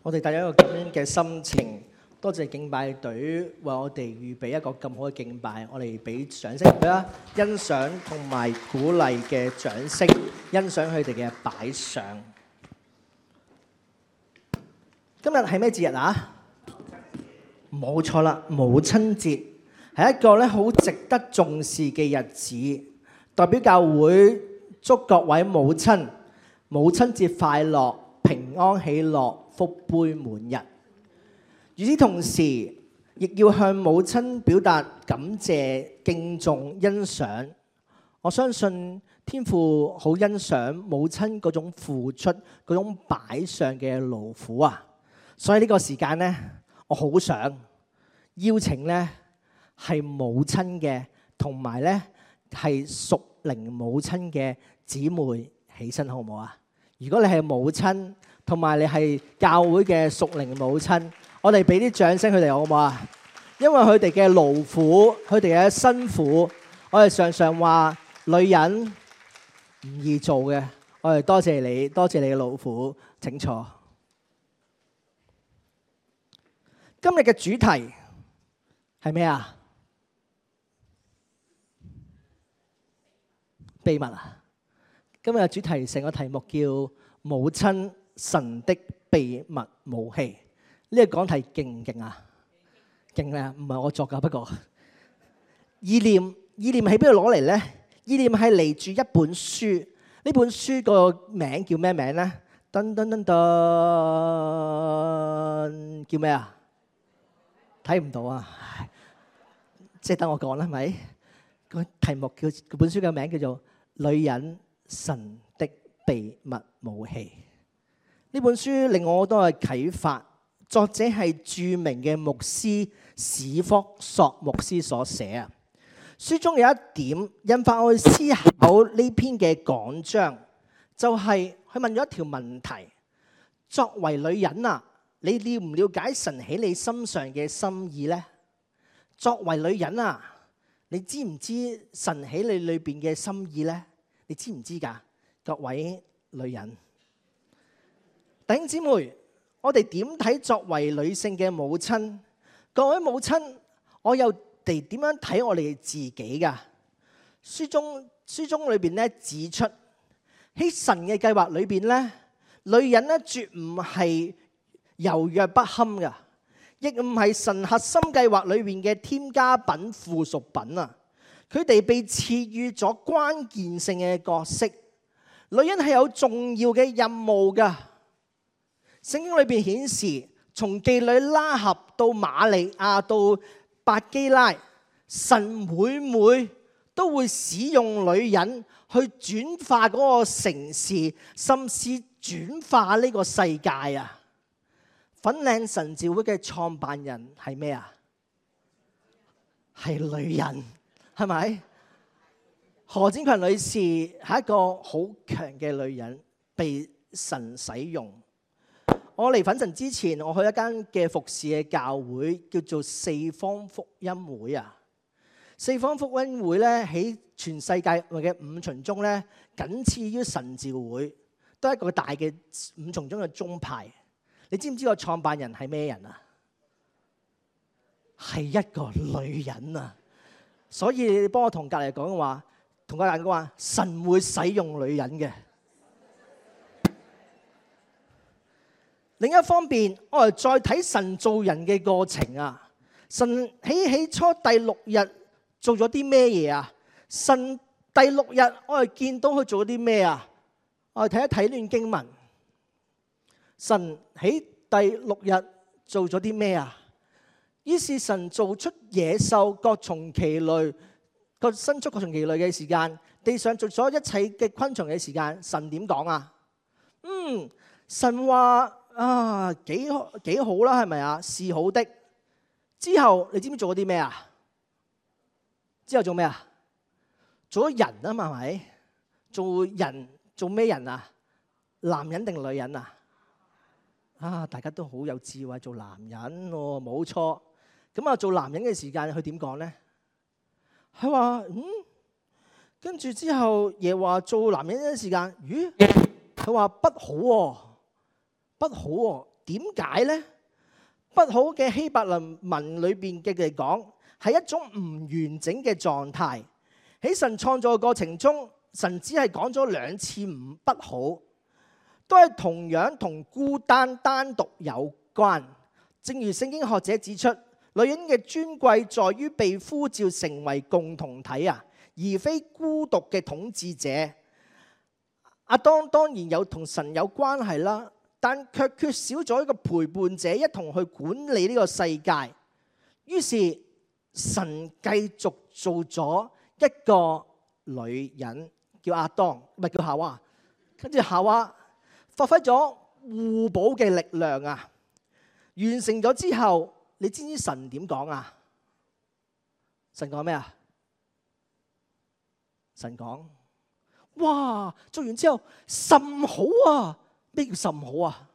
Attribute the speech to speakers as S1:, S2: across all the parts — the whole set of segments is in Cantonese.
S1: 我哋帶咗一個咁樣嘅心情，多謝敬拜隊為我哋預備一個咁好嘅敬拜，我哋俾掌聲佢啦，欣賞同埋鼓勵嘅掌聲，欣賞佢哋嘅擺上。今日係咩節日啊？冇錯啦，母親節係一個咧好值得重視嘅日子，代表教會祝各位母親母親節快樂、平安喜樂、福杯滿溢。與此同時，亦要向母親表達感謝、敬重、欣賞。我相信天父好欣賞母親嗰種付出、嗰種擺上嘅勞苦啊！所以呢個時間呢，我好想邀請呢係母親嘅，同埋呢係屬靈母親嘅姊妹起身，好唔好啊？如果你係母親，同埋你係教會嘅屬靈母親，我哋俾啲掌聲佢哋好唔好啊？因為佢哋嘅勞苦，佢哋嘅辛苦，我哋常常話女人唔易做嘅。我哋多謝你，多謝你嘅勞苦。請坐。今日嘅主題係咩啊？秘密啊！今日嘅主題成個題目叫母親神的秘密武器。呢個講題勁唔勁啊？勁啊！唔係我作㗎，不過意念喺邊度攞嚟呢？意念係嚟住一本書。呢本書個名叫咩名呢？噔噔噔噔，叫咩啊？睇唔到啊！即係等我講啦，係咪？個題目叫本書嘅名叫做《女人神的秘密武器》。呢本書令我好多嘅啟發，作者係著名嘅牧師史福索牧師所寫啊。書中有一點引發我去思考呢篇嘅講章，就係佢問咗一條問題：作為女人啊，你了唔了解神喺你心上嘅心意呢？作為女人啊，你知唔知神喺你裏邊嘅心意呢？你知唔知㗎？各位女人，弟兄姊妹，我哋點睇作為女性嘅母親？各位母親，我又哋點樣睇我哋自己㗎？書中裏邊咧指出，喺神嘅計劃裏邊咧，女人咧絕唔係柔弱不堪㗎，亦唔係神核心計劃裏邊嘅添加品、附屬品啊！佢哋被賜予咗關鍵性嘅角色。女人係有重要嘅任務㗎。聖經裏邊顯示，從妓女拉合到瑪利亞到百基拉，神每都會使用女人去轉化嗰個城市，甚至轉化呢個世界啊！粉嶺神召會嘅創辦人係咩啊？係女人，係咪？何展群女士係一個好強嘅女人，被神使用。我嚟粉神之前，我去一間嘅服侍嘅教會，叫做四方福音會啊。四方福音會咧喺全世界嘅5旬宗咧，僅次於神召會，都係一個大嘅5旬宗嘅宗派。你知唔知個創辦人係咩人啊？係一個女人啊！所以你幫我同隔離講話，同隔離講話，神會使用女人嘅。另一方面，我哋再睇神造人嘅過程啊。神喺起初第6日做咗啲咩嘢啊？神第6日我哋見到佢做咗啲咩啊？我哋睇一睇呢段經文。神喺第6日做咗啲咩啊？於是神做出野獸各從其類，個牲畜各從其類嘅時間，地上做咗一切嘅昆蟲嘅時間，神點講啊？神話啊幾好啦，係咪啊？是好的。之後你知唔知做咗啲咩啊？之後做咩啊？做咗人啊嘛，係咪？做人做咩人啊？男人定女人啊？大家都好有智慧，做男人喎，冇錯。咁啊，做男人嘅時間，佢點講呢？佢話跟住之後，耶和華做男人嘅時間，佢話不好喎，不好喎。 點解呢？不好嘅希伯來文裏邊嘅嚟講，係一種唔完整嘅狀態。喺神創造嘅過程中，神只係講咗2次唔不好，都係同樣同孤單單獨有關。正如聖經學者指出，女人嘅尊貴在於被呼召成為共同體啊，而非孤獨嘅統治者。亞當當然有同神有關係啦，但卻缺少咗一個陪伴者一同去管理呢個世界。於是神繼續做咗一個女人，叫亞當，唔係叫夏娃。跟住夏娃發揮咗互補嘅力量啊！完成咗之後，你知唔知神點講啊？神講咩啊？神講：哇！做完之後甚好啊！咩叫甚好啊？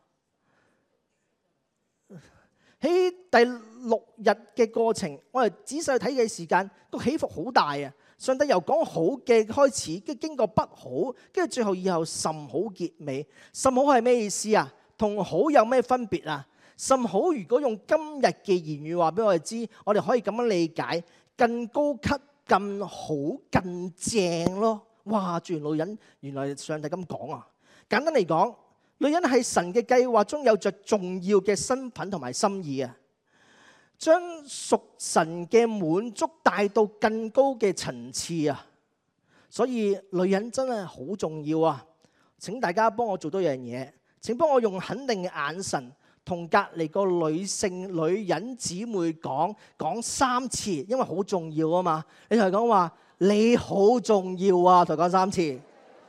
S1: 喺第6日嘅過程，我哋仔細睇嘅時間，個起伏好大啊！上帝由講好嘅開始，跟住經過不好，跟住最後以後甚好結尾。甚好係咩意思啊？同好有咩分別啊？甚好如果用今日嘅言語話俾我哋知，我哋可以咁樣理解：更高級、更好、更正咯。哇！做完女人，原來上帝咁講啊！簡單嚟講，女人喺神嘅計劃中有着重要嘅身份同埋心意啊，將屬神嘅滿足帶到更高嘅層次啊！所以女人真係好重要啊！請大家幫我做多樣嘢，請幫我用肯定嘅眼神同隔離個女人姊妹講3次，因為好重要啊嘛！你同佢講話，你好重要啊！同佢講3次。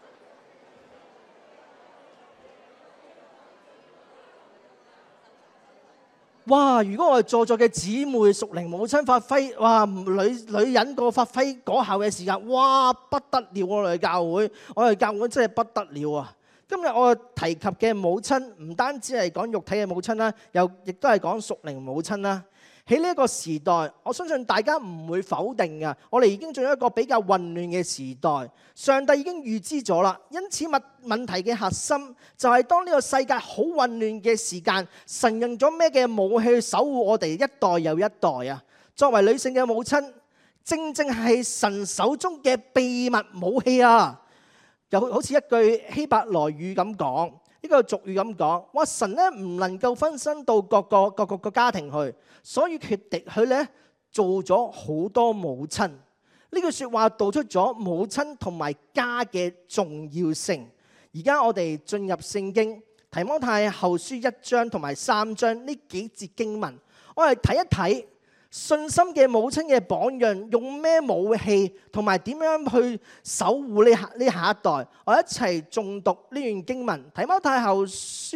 S1: 哇！如果我哋在座嘅姊妹屬靈母親發揮，哇！女人個發揮嗰效嘅時間，哇！不得了！我哋教會真係不得了啊！今日我提及嘅母親，唔單止係講肉體嘅母親啦，亦都係講屬靈母親啦。喺呢一個時代，我相信大家唔會否定嘅，我哋已經進入一個比較混亂嘅時代。上帝已經預知咗啦，因此問題嘅核心就係當呢個世界好混亂嘅時間，神用咗咩嘅武器去守護我哋一代又一代啊？作為女性嘅母親，正正係神手中嘅秘密武器啊！又好似一句希伯來語咁講，呢個俗語咁講，話神咧唔能夠分身到各個家庭去，所以決定佢咧做咗好多母親。呢句説話道出咗母親同埋家嘅重要性。而家我哋進入聖經提摩太後書1章同埋3章呢幾節經文，我哋睇一睇信心嘅母親嘅榜樣，用咩武器同埋點樣去守護呢下一代。我一齊誦讀呢段經文，提摩太後書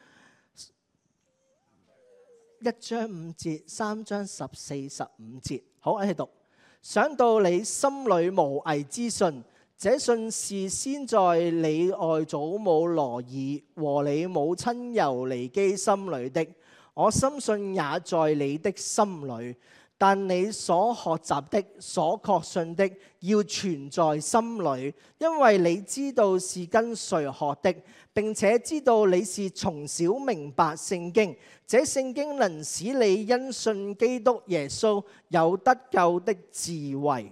S1: 1章5節、3章14、15節。好，一齊讀。想到你心裏無偽之信，這信是先在你外祖母羅爾和你母親猶尼基心裏的，我深信也在你的心裏。但你所學習的、所確信的，要存在心裏，因為你知道是跟誰學的，並且知道你是從小明白聖經。這聖經能使你因信基督耶穌有得救的智慧。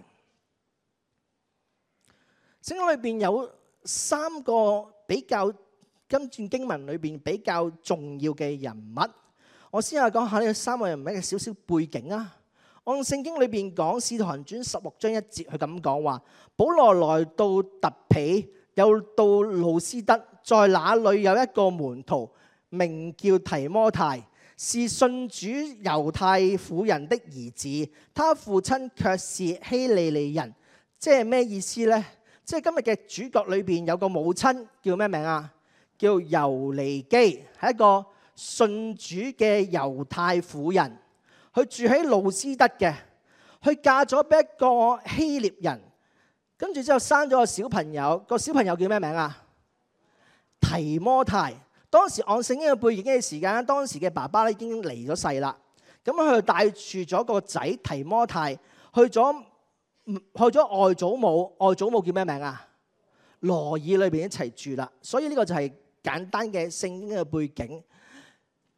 S1: 聖經裏邊有3個比較今段經文裏邊比較重要嘅人物，我先係講下呢3個人物嘅少少背景啊。按聖經裏邊講，《使徒行傳》16章1節，佢咁講話：保羅來到特庇，又到路斯德，在那裏有一個門徒，名叫提摩太，是信主猶太婦人的兒子，他父親卻是希利尼人。即係咩意思呢？即係今日嘅主角裏邊有個母親叫咩名啊？叫猶尼基，係一個信主嘅猶太婦人。佢住喺路斯德嘅，佢嫁咗俾一個希臘人，跟住之後生咗個小朋友，個小朋友叫咩名啊？提摩太。當時按聖經嘅背景嘅時間，當時嘅爸爸咧已經離咗世啦，咁佢就帶住咗個仔提摩太去咗外祖母，外祖母叫咩名啊？羅爾裏邊一齊住啦，所以呢個就係簡單嘅聖經嘅背景。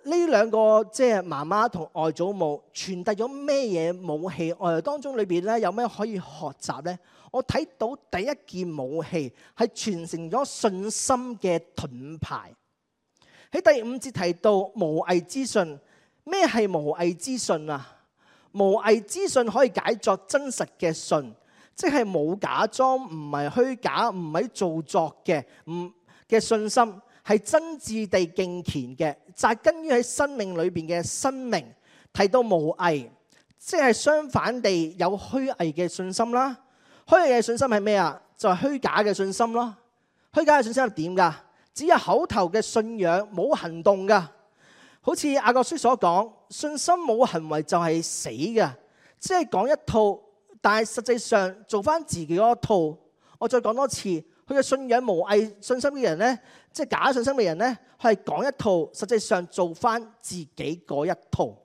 S1: 呢兩個即係媽媽同外祖母傳遞咗咩嘢武器？我哋當中裏邊咧有咩可以學習呢？我睇到第一件武器係傳承咗信心嘅盾牌。喺第5節提到無偽資訊，咩係無偽資訊啊？無偽資訊可以解作真實嘅信，即係冇假裝，唔係虛假，唔係做作嘅信心，係真摯地敬虔嘅，扎根於喺生命裏邊嘅生命。提到無偽，即係相反地有虛偽嘅信心啦。虛偽嘅信心係咩啊？就係虛假嘅信心咯。虛假嘅信心係點㗎？只有口頭嘅信仰，冇行動㗎。好似雅各書所講，信心冇行為就係死嘅，即係講一套，但係實際上做翻自己嗰一套。我再講多次，佢嘅信仰無偽信心嘅人呢，即係假信心嘅人呢，佢係講一套，實際上做翻自己嗰一套，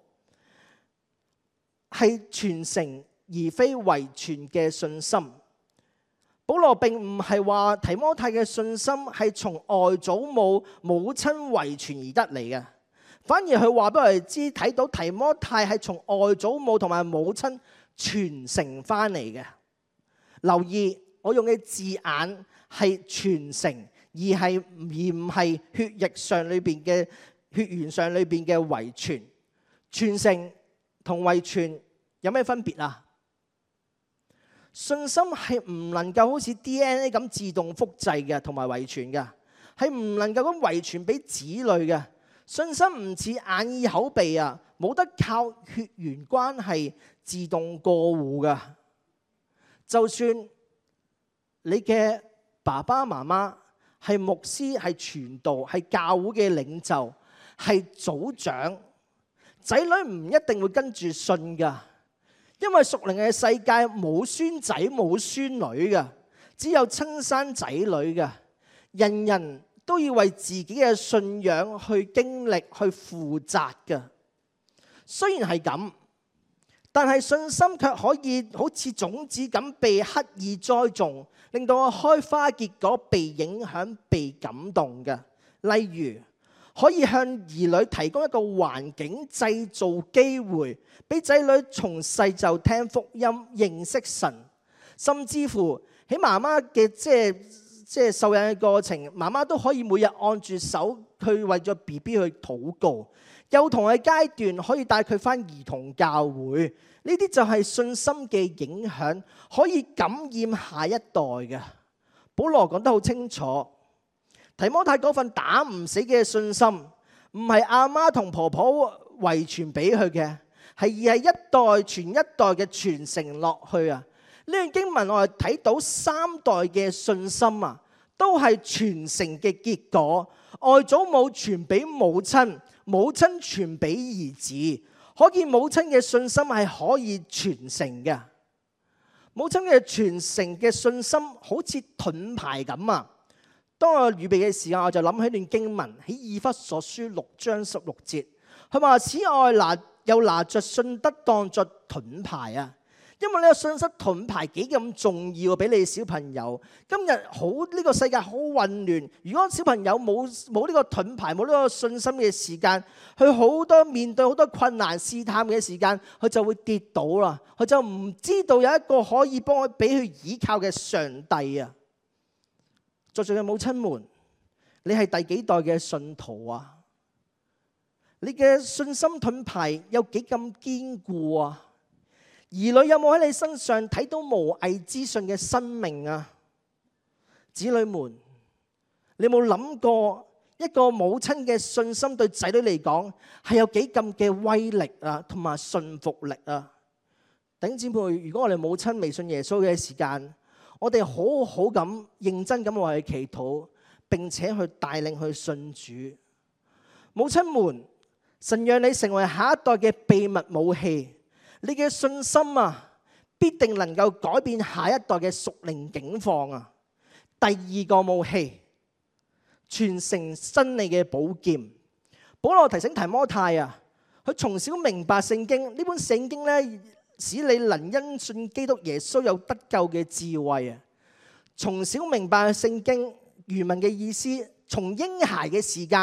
S1: 係傳承而非遺傳嘅信心。保羅並唔係話提摩太嘅信心係從外祖母母親遺傳而得嚟嘅，反而佢話俾我哋知，睇到提摩太係從外祖母同埋母親傳承翻嚟嘅。留意我用嘅字眼係傳承，而唔係血液上裏邊嘅血緣上裏邊嘅遺傳。傳承同遺傳有咩分別啊？信心係唔能夠好似 DNA 咁自動複製嘅，同埋遺傳嘅，係唔能夠咁遺傳俾子女嘅。信心唔似眼耳口鼻啊，冇得靠血緣關係自動過戶嘅。就算你嘅爸爸媽媽係牧師、係傳道、係教會嘅領袖、係組長，仔女唔一定會跟住信噶。因為屬靈嘅世界冇孫仔冇孫女嘅，只有親生仔女嘅。人人都要為自己嘅信仰去經歷、去負責嘅。雖然係咁，但係信心卻可以好似種子咁被刻意栽種，令到我開花結果，被影響、被感動嘅。例如，可以向兒女提供一個環境，製造機會，俾仔女從細就聽福音、認識神，甚至乎喺媽媽嘅即係受孕嘅過程，媽媽都可以每日按住手去為咗 BB 去禱告。幼童嘅階段可以帶佢返兒童教會，呢啲就係信心嘅影響，可以感染下一代嘅。保羅講得好清楚。提摩太嗰份打唔死嘅信心，唔係阿媽同婆婆遺傳俾佢嘅，而係一代傳一代嘅傳承落去啊！呢段經文我哋睇到3代嘅信心啊，都係傳承嘅結果。外祖母傳俾母親，母親傳俾兒子，可見母親嘅信心係可以傳承嘅。母親嘅傳承嘅信心好似盾牌咁啊！當我預備嘅時間，我就諗起段經文喺以弗所書6章16節，佢話：此外又拿着信德當作盾牌啊！因為呢個信心盾牌幾咁重要俾你小朋友。今日呢個世界好混亂，如果小朋友冇呢個盾牌，冇呢個信心嘅時間，佢面對好多困難試探嘅時間，佢就會跌倒啦。佢就唔知道有一個可以俾佢依靠嘅上帝啊！在座嘅母親們，你係第幾代嘅信徒啊？你嘅信心盾牌有幾咁堅固啊？兒女有冇喺你身上睇到無偽資訊嘅生命啊？子女們，你有冇諗過一個母親嘅信心對仔女嚟講係有幾咁嘅威力啊，同埋信服力啊？弟兄姊妹，如果我哋母親未信耶穌嘅時間，我哋好好咁認真咁為佢祈禱，並且去帶領去信主。母親們，神讓你成為下一代嘅秘密武器，你嘅信心啊，必定能夠改變下一代嘅屬靈境況啊。第二個武器，傳承真理嘅寶劍。保羅提醒提摩太啊，佢從小明白聖經，呢本聖經咧，使你能因信基督耶穌有得救嘅智慧啊！從小明白聖經原文嘅意思，從嬰孩嘅時間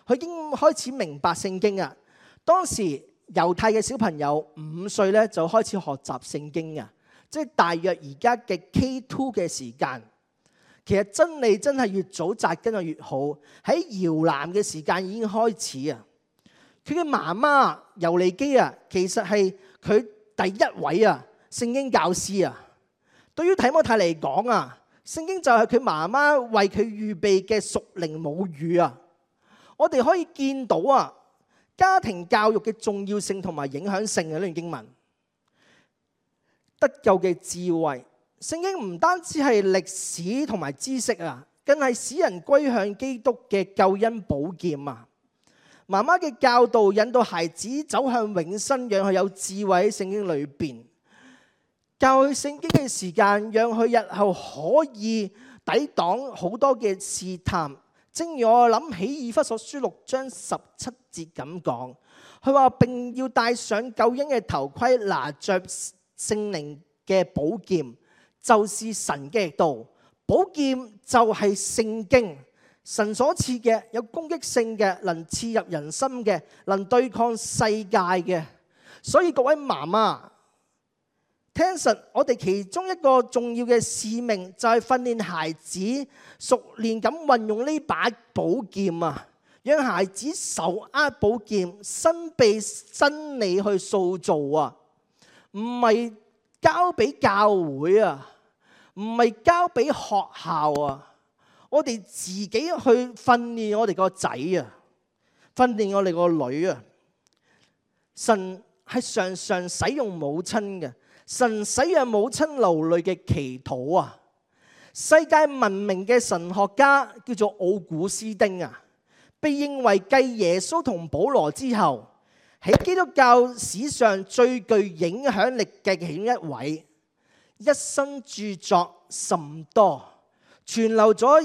S1: 佢已經開始明白聖經啊。當時猶太嘅小朋友5歲咧就開始學習聖經啊，即係大約而家嘅 K2 嘅時間。其實真理真係越早扎根就越好。喺搖籃嘅時間已經開始啊。佢嘅媽媽尤利基啊，其實係佢第一位啊聖經教師啊。對於提摩太嚟講啊，聖經就係佢媽媽為佢預備嘅屬靈母語啊。我哋可以見到啊，家庭教育嘅重要性同埋影響性嘅呢段經文。得救嘅智慧，聖經唔單止係歷史同埋知識啊，更係使人歸向基督嘅救恩寶劍啊。媽媽嘅教導引導孩子走向永生，讓佢有智慧喺聖經裏邊。教佢聖經嘅時間，讓佢日後可以抵擋好多嘅試探。正如我諗起以弗所書6章17節咁講，佢話並要戴上救恩嘅頭盔，拿着聖靈嘅寶劍，就是神嘅道。寶劍就係聖經。神所賜嘅有攻擊性嘅，能刺入人心嘅，能對抗世界嘅。所以各位媽媽，聽實我哋其中一個重要嘅使命就係訓練孩子熟練咁運用呢把寶劍啊，讓孩子手握寶劍，身被真理去塑造啊，唔係交俾教會啊，唔係交俾學校啊。我哋自己去訓練我哋個仔啊，訓練我哋個女啊。神係常常使用母親嘅，神使用母親流淚嘅祈禱啊。世界聞名嘅神學家叫做奧古斯丁啊，被認為繼耶穌同保羅之後，喺基督教史上最具影響力嘅其中一位，一生著作甚多。存留咗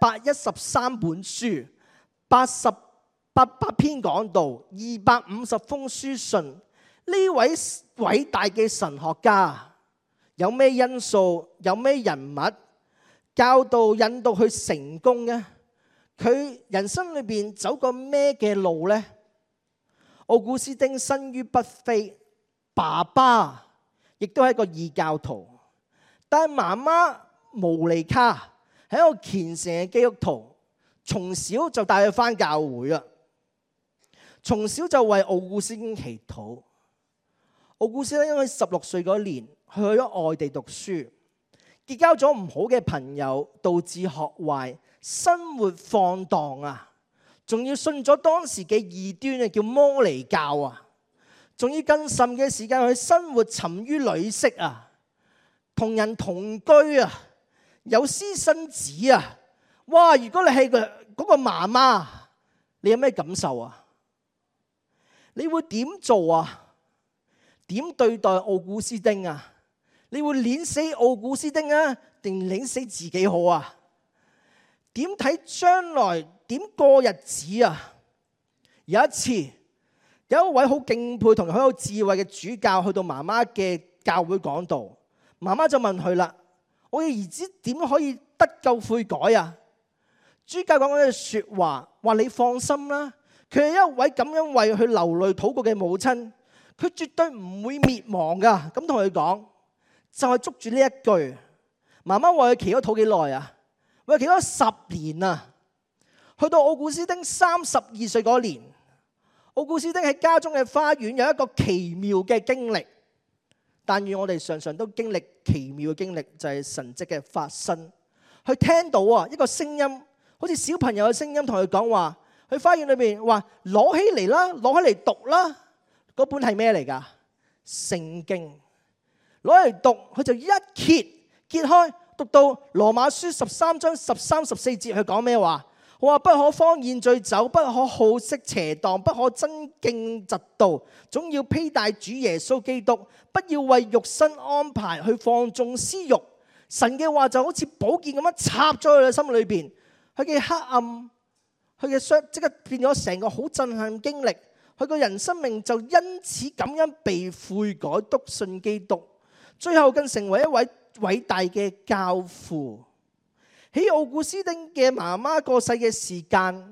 S1: 113本書、88篇講道、250封書信。呢位偉大嘅神學家有咩因素、有咩人物教導引導佢成功呢？佢人生裏邊走過咩嘅路呢？奧古斯丁生於北非，爸爸亦都係一個異教徒，但係媽媽毛尼卡係一個虔誠嘅基督徒，從小就帶佢返教會啦。從小就為奧古斯丁祈禱。奧古斯丁因為16歲嗰年去咗外地讀書，結交咗唔好嘅朋友，導致學壞，生活放蕩啊！仲要信咗當時嘅異端啊，叫摩尼教啊！仲要更甚嘅時間，佢生活沉於女色啊，同人同居啊，有私生子啊！哇！如果你係嗰個媽媽，你有咩感受啊？你會點做啊？點對待奧古斯丁啊？你會碾死奧古斯丁啊，定碾死自己好啊？點睇將來？點過日子啊？有一次，有一位好敬佩同好有智慧嘅主教去到媽媽嘅教會講道，媽媽就問佢啦：我嘅兒子點可以得救悔改啊？主教講嗰句說話，話你放心啦，佢係一位咁樣為佢流淚禱告嘅母親，佢絕對唔會滅亡噶。咁同佢講，就係捉住呢一句。媽媽為佢祈咗禱幾耐啊？為佢祈咗10年啊！去到奧古斯丁32歲嗰年，奧古斯丁喺家中嘅花園有一個奇妙嘅經歷。但願我哋常常都經歷奇妙嘅經歷，就係神蹟嘅發生。佢聽到啊一個聲音，好似小朋友嘅聲音，同佢講話。去花園裏面話攞起嚟啦，攞起嚟讀啦。嗰本係咩嚟㗎？聖經。攞嚟讀，佢就一揭開，讀到羅馬書13章13、14節，佢講咩話？我話不可荒宴醉酒，不可好色邪蕩，不可爭競嫉妒，總要披戴主耶穌基督，不要為肉身安排去放縱私慾。神嘅話就好似寶劍咁樣插咗佢嘅心裏邊，佢嘅黑暗，佢嘅傷即刻變咗成個好震撼經歷。佢個人生命就因此咁樣被悔改，篤信基督，最後更成為一位偉大嘅教父。喺奧古斯丁嘅媽媽過世嘅時間，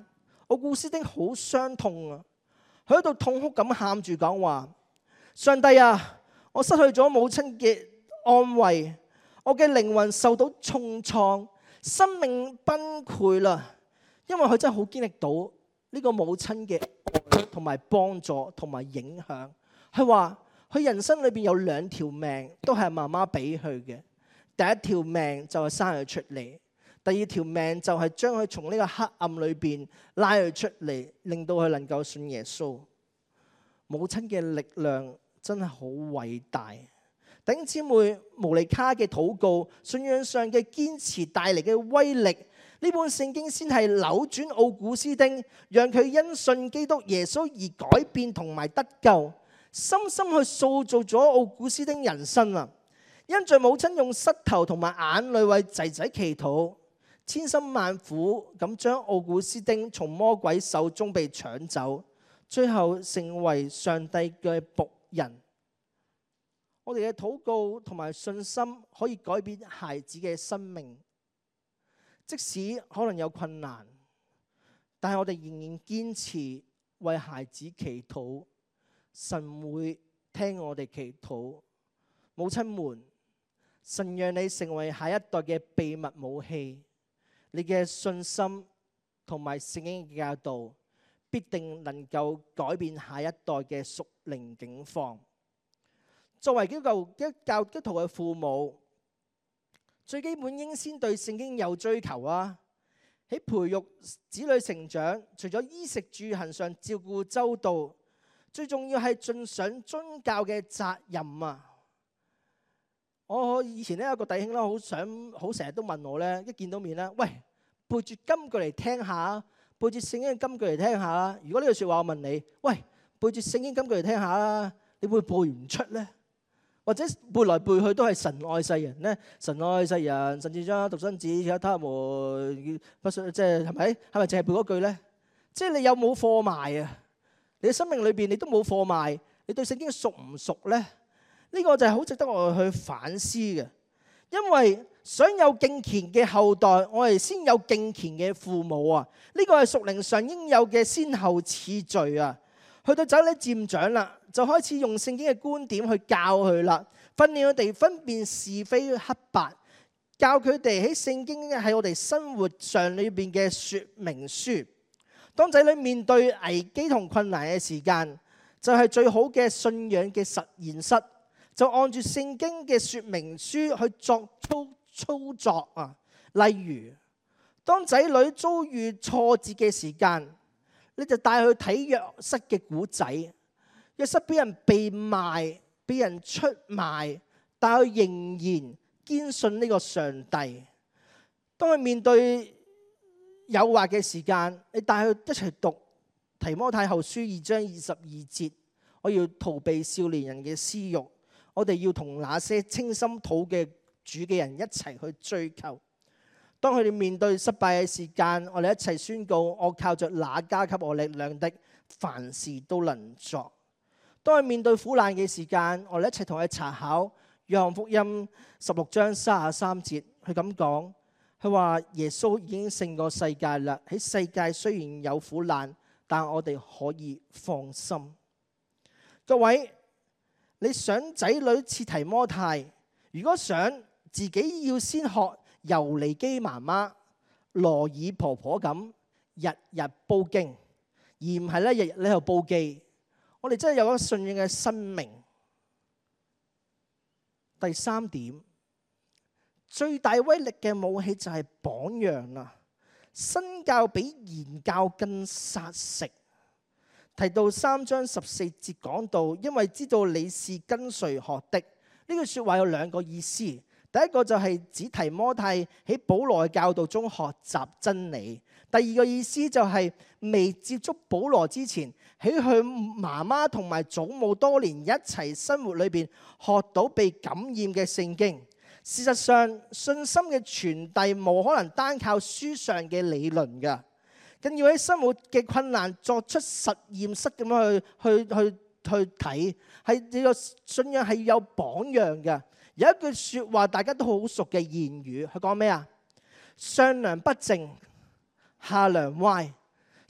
S1: 奧古斯丁好傷痛啊，佢喺度痛哭咁喊住講話：上帝啊，我失去咗母親嘅安慰，我嘅靈魂受到重創，生命崩潰啦。因為佢真係好經歷到呢個母親嘅愛同埋幫助同埋影響。佢話佢人生裏邊有2條命都係媽媽俾佢嘅，第一條命就係生佢出嚟，第二條命就係將佢從呢個黑暗裏邊拉佢出嚟，令到佢能夠信耶穌。母親嘅力量真係好偉大。弟兄姊妹，無尼卡嘅禱告，信仰上嘅堅持帶嚟嘅威力，呢本聖經先係扭轉奧古斯丁，讓佢因信基督耶穌而改變同埋得救，深深去塑造咗奧古斯丁人生啊！因着母親用膝頭同埋眼淚為仔仔祈禱，千辛萬苦咁將奧古斯丁從魔鬼手中被搶走，最後成為上帝嘅僕人。我哋嘅禱告同埋信心可以改變孩子嘅生命，即使可能有困難，但係我哋仍然堅持為孩子祈禱，神會聽我哋祈禱。母親們，神讓你成為下一代嘅秘密武器，你嘅信心同埋聖經嘅教導必定能夠改變下一代嘅屬靈境況。作為基督徒嘅父母，最基本應先對聖經有追求啊！喺培育子女成長，除咗衣食住行上照顧周到，最重要係盡上宗教嘅責任啊！我以前有個弟兄好成日都問我咧，一見到面咧，喂，背住金句嚟聽下，背住聖經嘅金句嚟聽下。如果呢句説話我問你，喂，背住聖經金句嚟聽下啦，你會背唔出咧？或者背來背去都係神愛世人咧，神愛世人，甚至將獨生子賜給他們，不信即係係咪？係咪淨係背嗰句咧？即係你有冇貨賣啊？你嘅生命裏邊你都冇貨賣，你對聖經熟唔熟咧？呢個就係好值得我哋去反思嘅，因為想有敬虔嘅後代，我哋先有敬虔嘅父母啊！呢個係屬靈上應有嘅先後次序啊！去到仔女漸長啦，就開始用聖經嘅觀點去教佢啦，訓練佢哋分辨是非黑白，教佢哋喺聖經喺我哋生活上裏邊嘅說明書。當仔女面對危機同困難嘅時間，就係最好嘅信仰嘅實驗室，就按住聖經嘅說明書去作操作啊。例如，當仔女遭遇挫折嘅時間，你就帶佢睇約瑟嘅古仔。約瑟俾人被賣，俾人出賣，但佢仍然堅信呢個上帝。當佢面對誘惑嘅時間，你帶佢一齊讀提摩太後書2章22節，我要逃避少年人嘅私欲，我哋要同那些清心討嘅主嘅人一齊去追求。當佢哋面對失敗嘅時間，我哋一齊宣告：我靠着那加給我力量的，凡事都能作。當佢面對苦難嘅時間，我哋一齊同佢查考約翰福音16章33節，佢咁講，佢話耶穌已經勝過世界啦。喺世界雖然有苦難，但我哋可以放心。各位，你想仔女似提摩太，如果想自己要先學尤尼基媽媽、羅爾婆婆咁日日煲經，而唔係咧日日喺度煲機。我哋真係有一個信仰嘅生命。第3點，最大威力嘅武器就係榜樣啦。身教比言教更殺食。提到3章14節講到，因為知道你是跟誰學的。呢句說話有2個意思。第一個就係指提摩太喺保羅嘅教導中學習真理。第二個意思就係未接觸保羅之前，喺佢媽媽同埋祖母多年一齊生活裏邊學到被感染嘅聖經。事實上，信心嘅傳遞冇可能單靠書上嘅理論㗎，更要喺生活嘅困難作出實驗室咁樣去睇，係呢個信仰係要有榜樣嘅。有一句説話大家都好熟嘅諺語，佢講咩啊？上梁不正，下梁歪。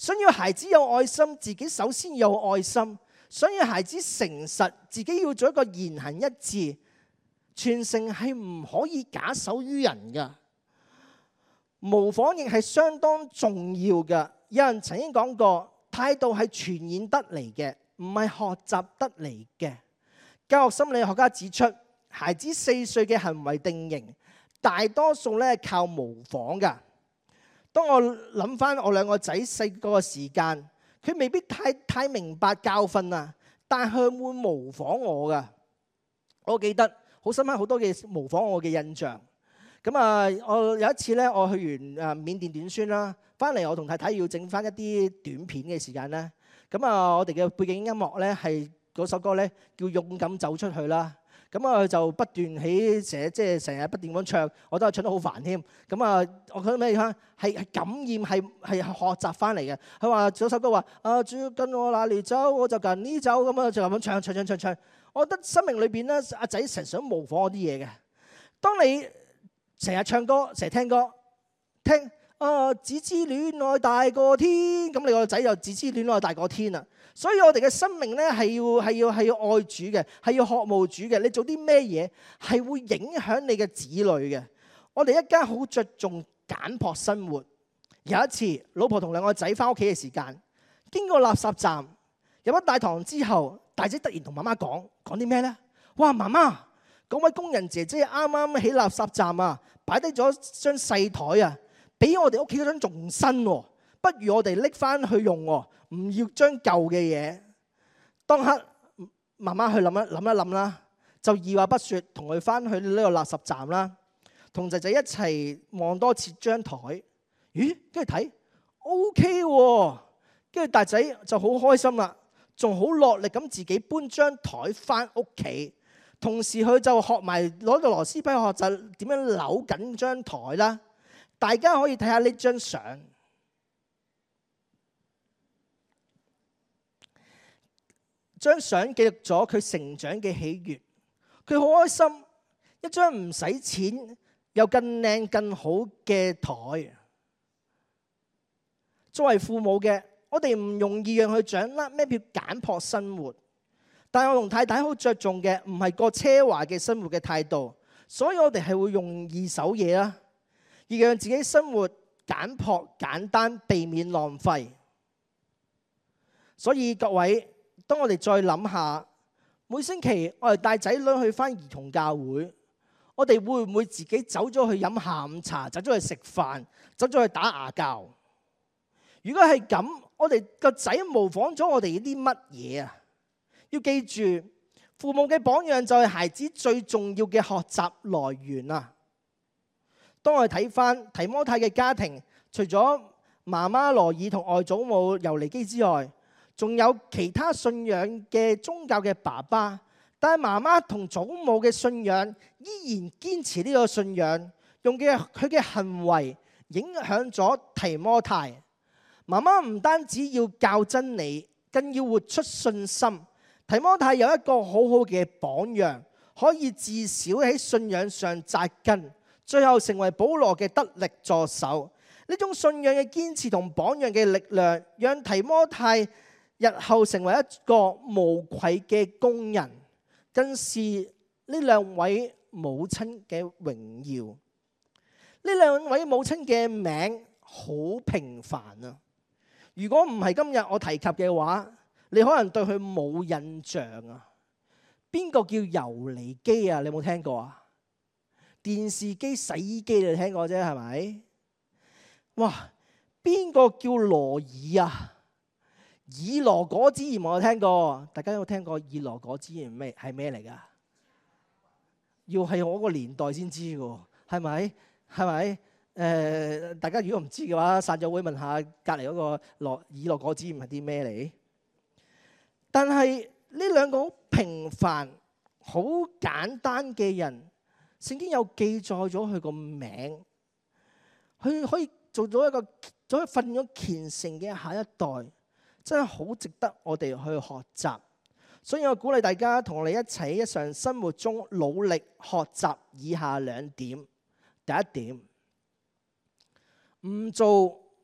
S1: 想要孩子有愛心，自己首先要有愛心。想要孩子誠實，自己要做一個言行一致。傳承係唔可以假手於人㗎，模仿亦係相當重要㗎。有人曾經講過，態度係傳染得嚟嘅，唔係學習得嚟嘅。教育心理學家指出，孩子4歲嘅行為定型，大多數咧靠模仿㗎。當我諗翻我兩個仔細個嘅時間，佢未必太明白教訓啊，但係佢會模仿我㗎。我記得好深刻好多嘅模仿我嘅印象。咁我有一次咧，我去完緬甸短宣啦，翻嚟我同太太要整翻一啲短片嘅時間咧。咁我哋嘅背景音樂咧係嗰首歌咧叫《勇敢走出去》啦。咁佢就不斷成日不斷咁唱，我都係唱得好煩添。我覺得咩嚇係感染係學習翻嚟嘅。佢話嗰首歌話主要跟我哪裏走，我就跟你走，咁就咁唱。我覺得生命裏邊咧，阿仔成日想模仿我啲嘢嘅。當你成日唱歌，成日聽歌，只知戀愛大過天，咁你個仔就只知戀愛大過天啦。所以我哋嘅生命咧係要愛主嘅，係要渴慕主嘅。你做啲咩嘢係會影響你嘅子女嘅。我哋一家好着重簡樸生活。有一次，老婆同兩個仔翻屋企嘅時間，經過垃圾站，入咗大堂之後，大仔突然同媽媽講啲咩咧？哇，媽媽，嗰位工人姐姐啱啱喺垃圾站啊，擺低咗張細台啊，比我哋屋企嗰張仲新喎，不如我哋拎翻去用喎。唔要將舊嘅嘢。當刻媽媽去諗一諗啦，就二話不說同佢翻去呢個垃圾站啦，同仔仔一齊望多次張台。咦？跟住睇 OK 喎，跟住大仔就好開心啦，仲好落力咁自己搬張台翻屋企，同時佢就學埋攞個螺絲批學習點樣扭緊張台啦。大家可以睇下呢張相。張相記錄咗佢成長嘅喜悅，佢好開心，一張唔使錢又更靚更好嘅台。作為父母嘅，我哋唔容易讓佢掌握咩叫簡樸生活，但係我同太太好着重嘅唔係過奢華嘅生活嘅態度，所以我哋係會用二手嘢啦，而讓自己生活簡樸簡單，避免浪費。所以各位，當我哋再諗下，每星期我哋帶仔女去返兒童教會，我哋會唔會自己走咗去飲下午茶，走咗去食飯，走咗去打牙鉸？如果係咁，我哋個仔模仿咗我哋啲乜嘢啊？要記住，父母嘅榜樣就係孩子最重要嘅學習來源啊！當我哋睇返提摩太嘅家庭，除咗媽媽羅爾同外祖母尤尼基之外，仲有其他信仰嘅宗教嘅爸爸，但係媽媽同祖母嘅信仰依然堅持呢個信仰，用佢嘅行為影響咗提摩太。媽媽唔單止要教真理，更要活出信心。提摩太有一個好好嘅榜樣，可以至少喺信仰上扎根，最後成為保羅嘅得力助手。呢種信仰嘅堅持同榜樣嘅力量，讓提摩太日後成為一個無愧嘅工人，更是呢兩位母親嘅榮耀。呢兩位母親嘅名好平凡啊！如果唔係今日我提及嘅話，你可能對佢冇印象啊。邊個叫尤尼基啊？你有冇聽過啊？電視機、洗衣機你聽過啫，係咪？哇！邊個叫羅爾啊？以羅果子鹽我有聽過，大家有冇聽過以羅果子鹽係咩嚟㗎？要係我個年代先知㗎，係咪？係咪？大家如果唔知嘅話，散咗會問下隔離嗰個以羅果子鹽係啲咩嚟？但係呢兩個好平凡、好簡單嘅人，聖經有記載咗佢個名，佢可以做咗一個訓咗虔誠嘅下一代。真係好值得我哋去學習，所以我鼓勵大家同我哋一齊喺日常生活中努力學習以下兩點。第一點，唔做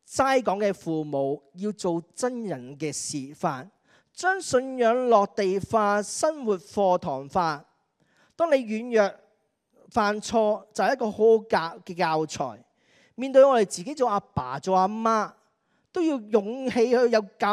S1: 齋講嘅父母要做真人嘅示範，將信仰落地化、生活課堂化。當你軟弱犯錯，就係一個好嘅教材。面對我哋自己做阿爸做阿媽，都要勇氣去有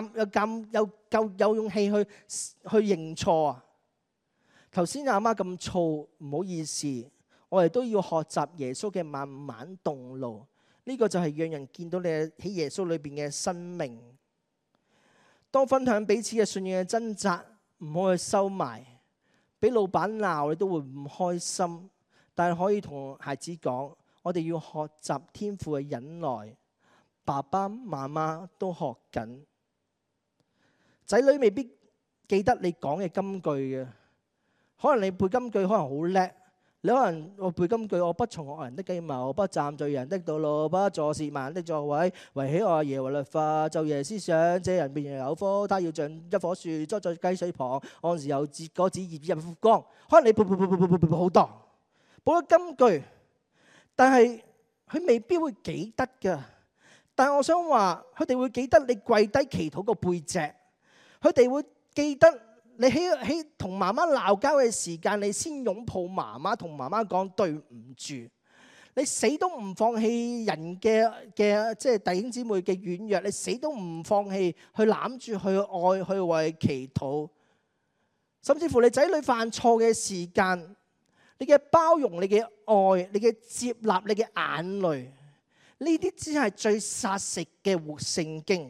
S1: 勇氣去認錯啊！頭先阿媽咁燥，唔好意思，我哋都要學習耶穌嘅慢慢動怒。呢個就係讓人見到你喺耶穌裏邊嘅生命。當分享彼此嘅信仰嘅掙扎，唔好去收埋，俾老闆鬧你都會唔開心。但係可以同孩子講，我哋要學習天父嘅忍耐。爸爸媽媽都學緊，仔女未必記得你講嘅金句嘅，可能你背金句可能好叻。你可能我背金句，我不從惡人的計謀，不站罪人的道路，不坐褻慢人的座位，惟喜愛耶和華律法，晝夜思想。這人便有福，他要像一棵樹栽在溪水旁，按時又結果子，葉子又光。可能你背好多，背咗金句，但係佢未必會記得㗎。但係我想話，佢哋會記得你跪低祈禱個背脊，佢哋會記得你喺同媽媽鬧交嘅時間，你先擁抱媽媽，同媽媽講對唔住。你死都唔放棄人嘅即係弟兄姊妹嘅軟弱，你死都唔放棄去攬住去愛去為祈禱。甚至乎你仔女犯錯嘅時間，你嘅包容、你嘅愛、你嘅接納、你嘅眼淚，呢啲只係最殺食嘅活聖經。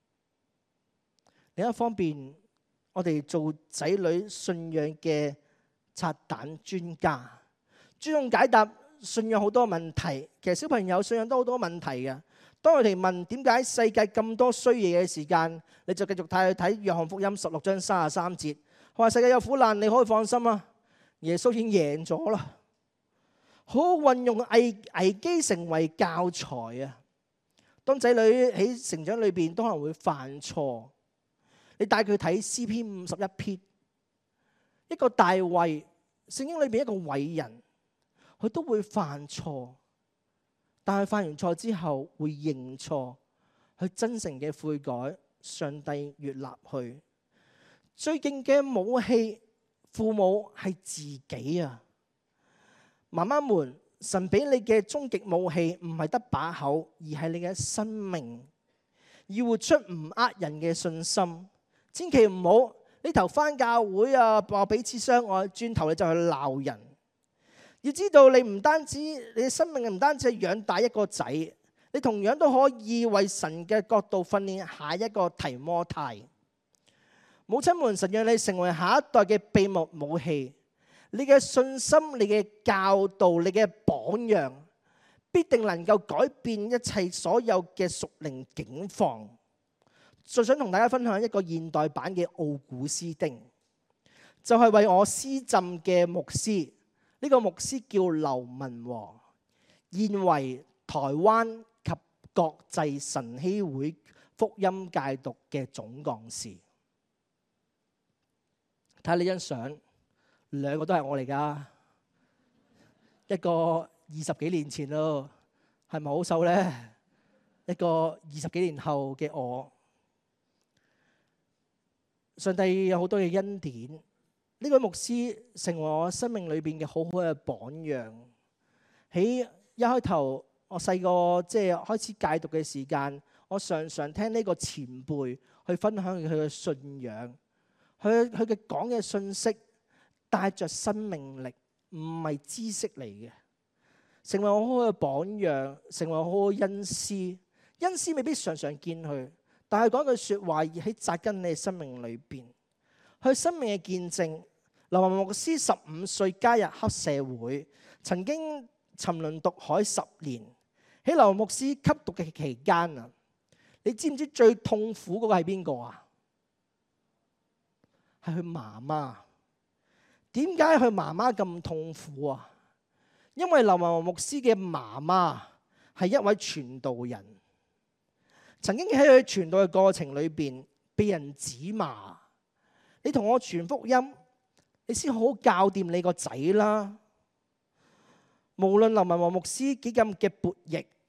S1: 另一方面，我哋做仔女信仰嘅拆彈專家，專用解答信仰好多問題。其實小朋友信仰都好多問題嘅。當佢哋問點解世界咁多衰嘢嘅時間，你就繼續睇約翰福音16章33節，佢話世界有苦難，你可以放心啊，耶穌已經贏咗啦。好好運用危機成為教材啊！當仔女喺成長裏邊都可能會犯錯，你帶佢睇詩篇51篇，一個大衛，聖經裏邊一個偉人，佢都會犯錯，但係犯完錯之後會認錯，去真誠嘅悔改，上帝悅納佢。最勁嘅武器，父母係自己啊！媽媽們，神俾你嘅終極武器唔係得把口，而係你嘅生命，要活出唔呃人嘅信心。千祈唔好呢頭返教會啊，話彼此相愛，轉頭你就去鬧人。要知道你唔單止你嘅生命唔單止係養大一個仔，你同樣都可以為神嘅角度訓練下一個提摩太。母親們，神讓你成為下一代嘅秘密武器。你嘅信心、你嘅教導、你嘅榜樣，必定能夠改變一切所有嘅屬靈境況。最想同大家分享一個現代版嘅奧古斯丁，就係為我施浸嘅牧師。呢個牧師叫劉文和，現為台灣及國際晨曦會福音戒毒嘅總幹事。睇下呢張相。兩個都係我嚟㗎，一個20幾年前咯，係咪好瘦呢？一個20幾年後嘅我，上帝有好多嘅恩典。呢位牧師成為我生命裏邊嘅好好嘅榜樣。喺一開頭，我細個即係開始戒毒嘅時間，我常常聽呢個前輩去分享佢嘅信仰，佢嘅講嘅信息，帶着生命力，唔係知識嚟嘅，成為我好好嘅榜樣，成為我好好恩師。恩師未必常常見佢，但係講句說話喺扎根你生命裏邊。佢生命嘅見證，劉文和牧師15歲加入黑社會，曾經沉淪毒海10年。喺劉牧師吸毒嘅期間啊，你知唔知最痛苦嗰個係邊個啊？係佢媽媽。點解佢媽媽咁痛苦啊？因為劉文和牧師嘅媽媽係一位傳道人，曾經喺佢傳道嘅過程裏邊被人指罵。你同我傳福音，你先好好教掂你個仔啦。無論劉文和牧師幾咁嘅悖逆，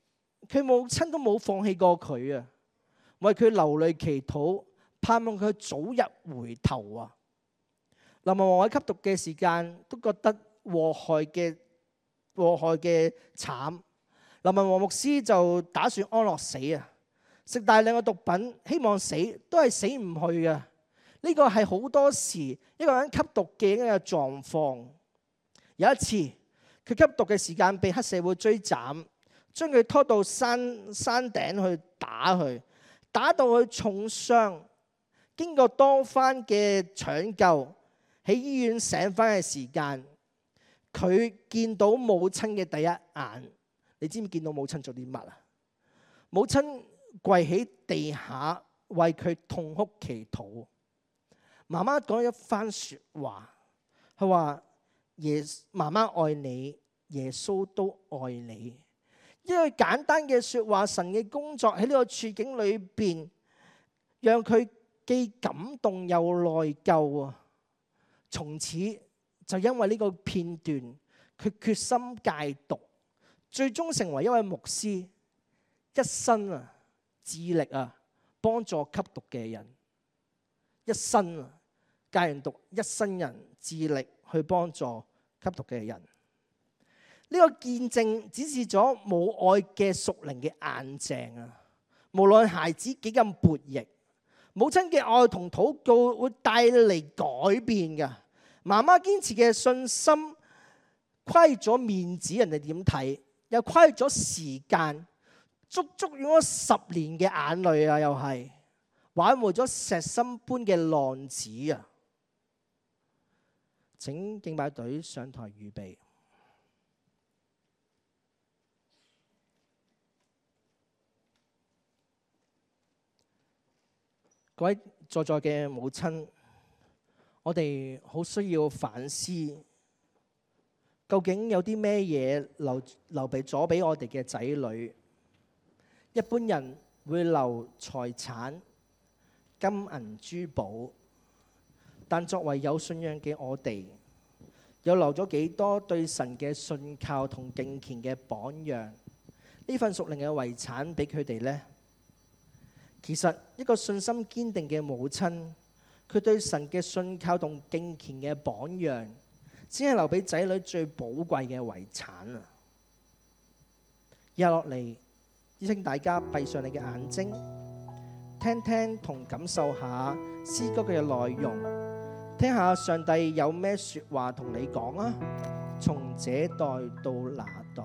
S1: 佢母親都冇放棄過佢啊，為佢流淚祈禱，盼望佢早日回頭啊。林文王喺吸毒嘅時間都覺得禍害嘅慘，林文王牧師就打算安樂死啊，食大量嘅毒品，希望死都係死唔去嘅。呢個係好多時一個人吸毒嘅一個狀況。有一次佢吸毒嘅時間被黑社會追斬，將佢拖到山頂去打佢，打到佢重傷。經過多番嘅搶救，喺醫院醒返嘅時間，佢見到母親嘅第一眼。你知唔知見到母親做啲乜啊？母親跪喺地下為佢痛哭祈禱。媽媽講一番說話，佢話媽媽愛你，耶穌都愛你。一句簡單嘅說話，神嘅工作喺呢個處境裏邊，讓佢既感動又內疚啊！從此就因為呢個片段，佢決心戒毒，最終成為一位牧師，一生致力幫助吸毒嘅人，一生戒完毒，一生人致力去幫助吸毒嘅人。呢個見證展示咗母愛嘅屬靈嘅硬淨啊！無論孩子幾咁叛逆，母親嘅愛同禱告會帶嚟改變㗎。媽媽堅持嘅信心，虧咗面子，人哋點睇？又虧咗時間，足足用咗10年嘅眼淚啊！又係挽回咗石心般嘅浪子啊！請敬拜隊上台預備。各位在座嘅母親，我哋好需要反思，究竟有啲咩嘢留俾咗俾我哋嘅仔女？一般人會留財產、金銀珠寶，但作為有信仰嘅我哋，又留咗幾多對神嘅信靠同敬虔嘅榜樣？呢份屬靈嘅遺產俾佢哋呢？其實一個信心堅定嘅母親，佢對神嘅信靠同敬虔嘅榜樣，先係留俾仔女最寶貴嘅遺產啊！以下落嚟，邀請大家閉上你嘅眼睛，聽聽同感受下詩歌嘅內容，聽下上帝有咩說話同你講啊！從這代到那代。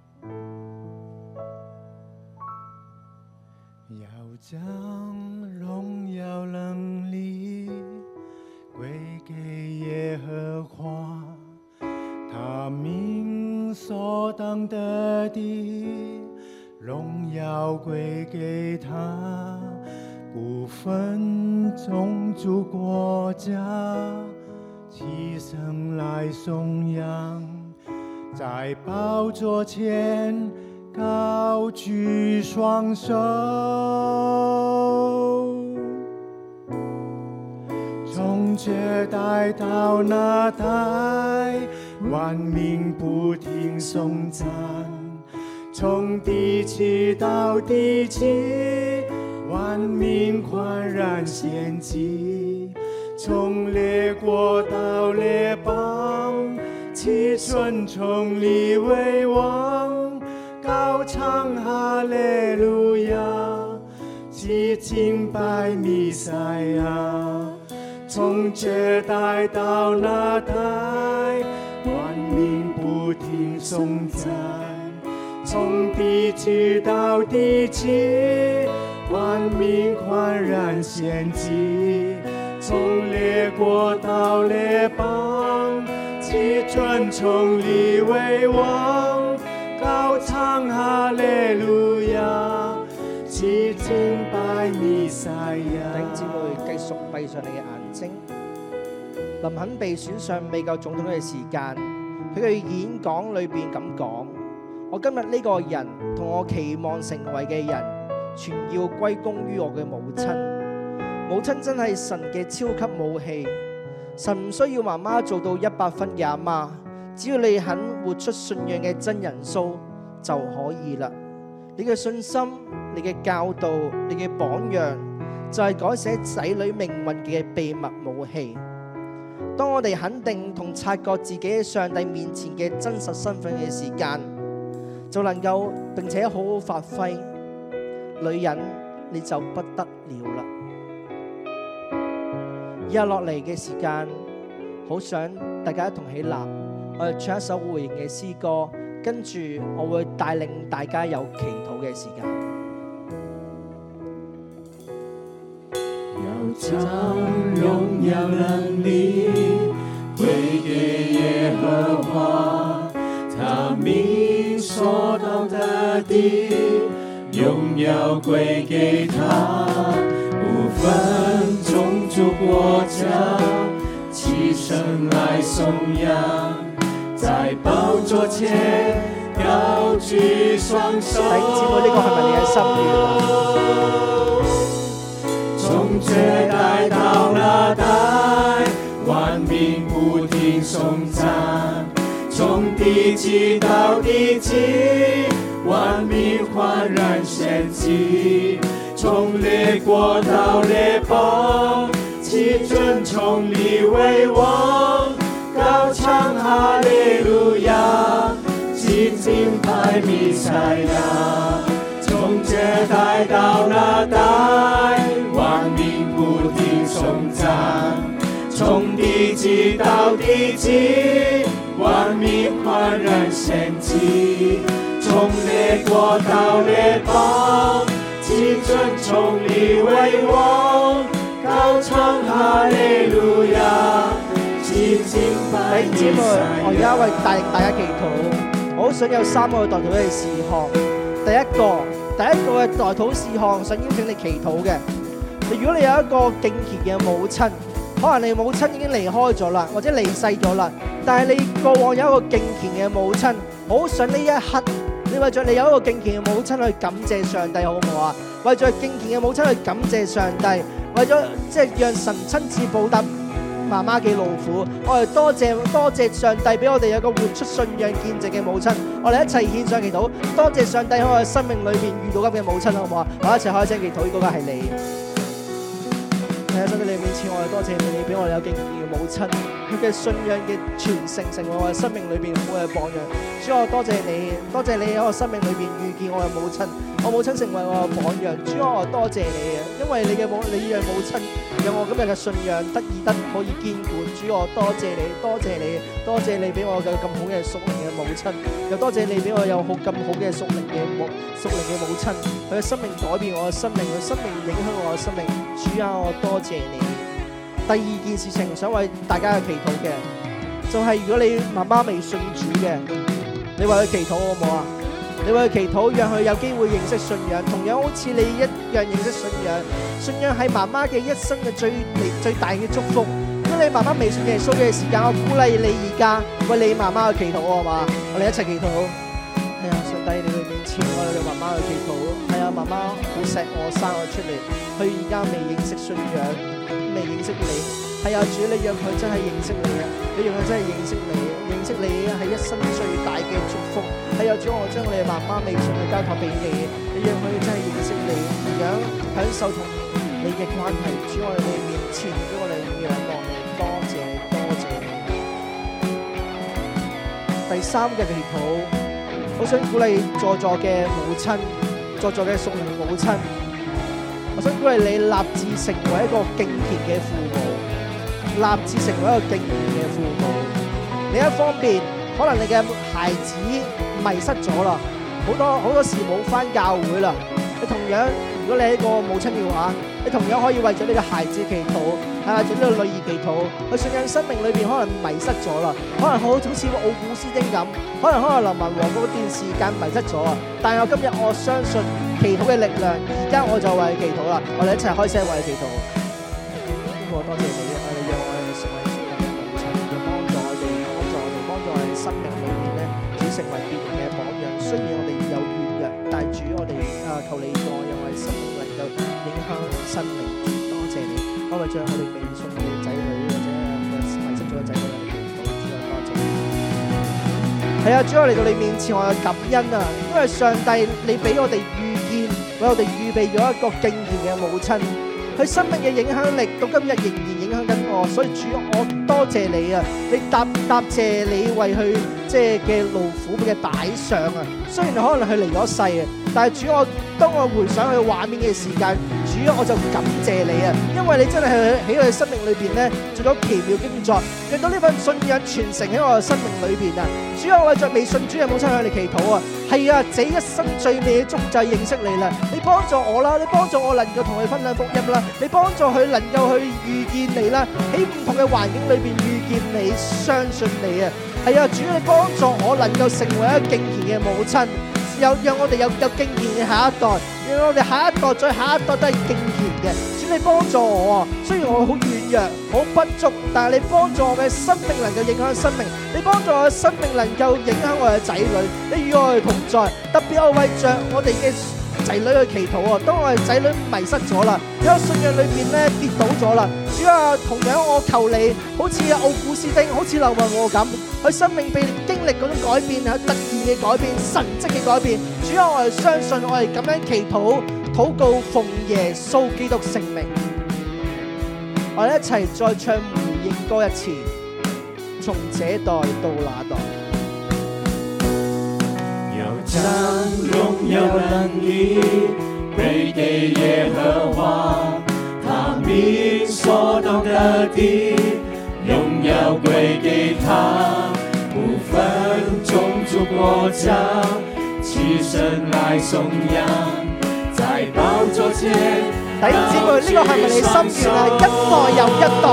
S2: 要將榮耀能力歸給耶和華，他名所當得的榮耀歸給他，不分種族國家，齊聲來頌揚，在寶座前高舉雙手，從這代到那代，萬民不停頌讚；從地極到地極，萬民歡然獻祭；從列國到列邦，其尊崇你為王。高唱哈利路亞，齊敬拜彌賽亞。從這代到那代，萬民不停頌讚；從地極到地極，萬民歡然獻祭；從列國到列邦，齊尊崇你為王。高唱哈利路亞，齊敬拜彌賽亞。
S1: 弟兄姊妹繼續閉上你嘅眼睛。林肯被選上未夠總統嘅時間，佢嘅演講裏邊咁講：我今日呢個人同我期望成為嘅人，全要歸功於我嘅母親。母親真係神嘅超級武器。神唔需要媽媽做到100分嘅阿媽，只要你肯活出信仰嘅真人 show 就可以啦。 你嘅信心、你嘅教導、你嘅榜樣，就係改寫仔女命運嘅秘密武器。當我哋肯定同察覺自己喺上帝面前嘅真實身份嘅時間，就能夠並且好好發揮。女人，你就不得了啦！以下落嚟嘅時間，好想大家一同起立，我哋唱一首回應嘅詩歌，跟住我會帶領大家有祈禱嘅時間。
S2: 要將榮耀能力歸給耶和華，他名所到的地，榮耀歸給他，不分種族國家，齊聲來頌揚，在寶座前高舉雙手。
S1: 弟兄姊妹，呢個係咪你嘅心願啊？
S2: 從這代到那代，萬民不停頌讚，從地極到地極，萬民歡然獻祭，從列國到列邦，其尊崇你為王，高唱哈利路亞，敬敬拜彌賽亞。從這代到那代，萬民不停頌讚，從地極到地極，萬民歡然獻祭，從列國到列邦，其尊崇你為王，高唱哈利路亞，敬敬拜
S1: 弟兄姊妹，
S2: 彌賽亞。
S1: 我而家為帶領大家祈禱，我好想有3個代禱嘅事項。第一個嘅代禱事項，想邀請你祈禱嘅。如果你有一個敬虔嘅母親，可能你母親已經離開咗啦，或者離世咗啦，但係你過往有一個敬虔嘅母親，好想呢一刻，你為咗你有一個敬虔嘅母親去感謝上帝，好唔好啊？為咗敬虔嘅母親去感謝上帝，為咗即係讓神親自報答媽媽嘅勞苦，我哋多謝上帝俾我哋有個活出信仰見證嘅母親，我哋一齊獻上祈禱，多謝上帝喺我哋生命裏邊遇到咁嘅母親，好唔好啊？我一齊開聲祈禱，嗰個係你。喺上帝你面前，我哋多謝你俾我哋有敬虔嘅母親，佢嘅信仰嘅傳承成為我哋生命裏邊好嘅榜樣。主，我多謝你，多謝你喺我生命裏邊遇見我嘅母親，我母親成為我嘅榜樣。主，我多謝你啊，因為你讓母親讓我今日嘅信仰得可以堅固。主，我多謝你，多謝你，多謝你俾我有咁好嘅屬靈嘅母親，又多謝你俾我有咁好嘅屬靈嘅母親，佢嘅生命改變我嘅生命，佢生命影響我嘅生命。主啊，我多謝你。第二件事情想為大家去祈禱嘅，就係如果你媽媽未信主嘅，你為佢祈禱好唔好啊？你為佢祈禱，讓佢有機會認識信仰，同樣好似你一樣認識信仰。信仰係媽媽嘅一生嘅最大嘅祝福。如果你媽媽未信耶穌嘅時間，我鼓勵你而家為你媽媽去祈禱，好嘛？我哋一齊祈禱。係啊，上帝你嘅面前，我哋為媽媽去祈禱。係啊，媽媽好錫我，生我出嚟，佢而家未認識信仰，未認識你。係啊，主，你讓佢真係認識你啊！你讓佢真係認識你，認識你係一生最大嘅祝福。係啊，主，我將我哋媽媽未信嘅交託俾你，你讓佢真係認識你，同樣享受同你嘅關係。主，我哋面前，主，我哋仰望你，多謝你，多謝你。第3嘅祈禱，好想鼓勵在座嘅母親，在座嘅屬靈母親，我想鼓勵你立志成為一個敬虔嘅父母，立志成為一個敬虔嘅父母。另一方面，可能你嘅孩子迷失咗啦，好多時冇返教會啦。你同樣，如果你係一個母親嘅話，你同樣可以為咗你嘅孩子祈禱，係為咗呢個女兒祈禱。佢信仰生命裏邊可能迷失咗啦，可能好似奧古斯丁咁，可能林文王嗰段時間迷失咗啊。但係我今日我相信祈禱嘅力量，而家我就為佢祈禱啦。我哋一齊開聲為佢祈禱。我多謝你，我哋讓我哋成為屬靈嘅母親，要幫助我哋，幫助我哋生命裏面咧，主成為別人嘅榜樣。雖然我哋有軟弱，但係主我哋求你助，讓我哋生命能夠影響生命。多謝你，我為咗我哋未信嘅仔女或者迷失咗嘅仔女嚟祈禱，主啊多謝你。 係啊，主，我嚟到你面前，我有感恩啊，因為上帝你俾我哋遇見，為我哋預備咗一個敬虔嘅母親，佢生命嘅影響力到今日仍然影響緊我，所以主，我多謝你啊！你答謝你為佢即係嘅勞苦嘅擺上啊！雖然可能佢離咗世啊，但係主，當我回想佢畫面嘅時間，主，我就感謝你啊！因為你真係喺佢生命裏邊咧做咗奇妙工作，令到呢份信仰傳承喺我嘅生命裏邊啊！主，我為着未信主嘅母親向你祈禱啊！係啊，這一生最美嘅足就係認識你啦！你幫助我啦，你幫助我能夠同佢分享福音啦，你幫助佢能夠去遇見你啦，喺唔同嘅環境裏邊遇見你，相信你啊！係啊，主，你幫助我能夠成為一個敬虔嘅母親，讓我哋有敬虔嘅下一代，讓我哋下一代再下一代都係敬虔嘅。主，你幫助我啊！雖然我好軟弱、好不足，但係你幫助我嘅生命能夠影響生命，你幫助我嘅生命能夠影響我嘅仔女，你與我哋同在。特別我為着我哋嘅仔女去祈禱啊！當我哋仔女迷失咗啦，喺個信仰裏邊咧跌倒咗啦，主啊，同樣我求你，好似奧古斯丁，好似劉文和咁，佢生命被經歷嗰種改變，係突然嘅改變、神蹟嘅改變。主啊，我哋相信，我哋咁樣祈禱告，奉耶穌基督聖名。我哋一齊再唱回應歌一次，從這代到那代。
S2: 將榮耀能力歸給耶和華，他名所當得的榮耀歸給他，不分種族國家，齊聲來頌揚，在寶座前。
S1: 弟兄姊妹，呢個係咪你心願啊？一代又一代，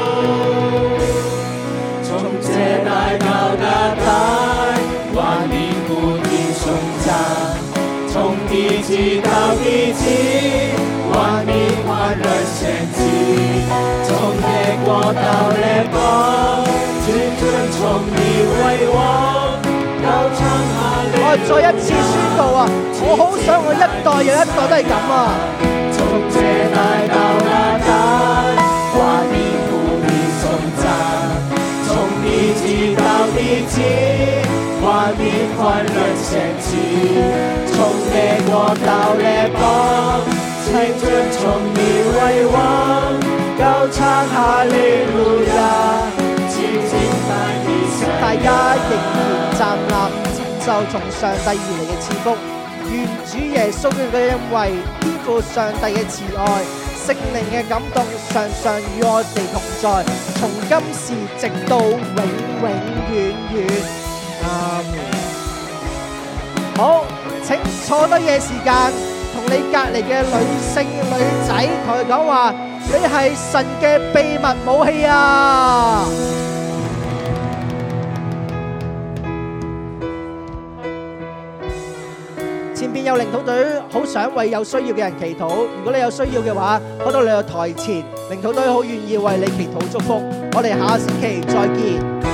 S2: 從這代到那代，萬民不停頌讚，從地極到地極，萬民歡樂獻祭，從列國到列邦，君尊崇你為王，高唱哈利路亞。
S1: 我再一次宣告啊！我好想我一代又一代都係咁啊！
S2: 從這代到那代，萬民不停頌讚，從地極到地極，萬民歡樂獻祭，從列國到列邦，君尊崇你為王，高唱哈利路亞，敬敬拜你神。
S1: 大家仍然站立，接受從上帝而嚟嘅賜福。願主耶穌嘅恩惠、天父上帝嘅慈愛、聖靈嘅感動，常常與我哋同在，從今時直到永永遠遠。阿們。好，請坐低嘅時間，同你隔離嘅女性女仔同佢講話：你係神嘅秘密武器啊！前邊有靈禱隊，好想為有需要嘅人祈禱。如果你有需要嘅話，可到你個台前，靈禱隊好願意為你祈禱祝福。我哋下星期再見。